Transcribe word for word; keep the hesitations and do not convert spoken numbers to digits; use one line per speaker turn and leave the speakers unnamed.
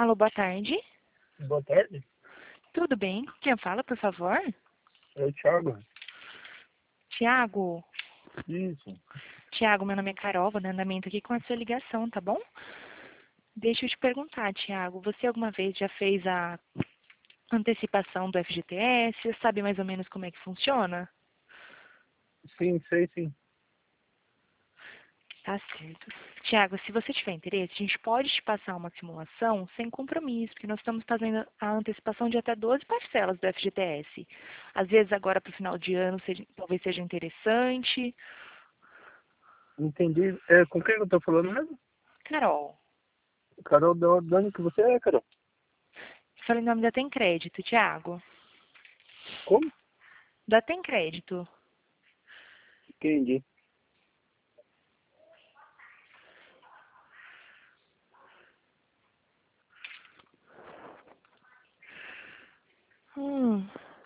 Alô, boa tarde.
Boa tarde,
Tudo bem? Quem fala, por favor?
é o Thiago.
Tiago.
Isso.
Tiago, meu nome é Carol, vou dar andamento aqui com a sua ligação, tá bom? Deixa eu te perguntar, Tiago, você alguma vez já fez a antecipação do F G T S? Sabe mais ou menos como é que funciona?
Sim, sei sim.
Tá certo. Tiago, se você tiver interesse, a gente pode te passar uma simulação sem compromisso, porque nós estamos fazendo a antecipação de até doze parcelas do F G T S. Às vezes agora para o final de ano seja, talvez seja interessante.
Entendi. É, com quem eu tô falando mesmo?
Carol,
Carol, de onde que você é, Carol?
falei em nome da Tem Crédito, Tiago.
Como?
Da Tem Crédito.
Entendi.
Hum.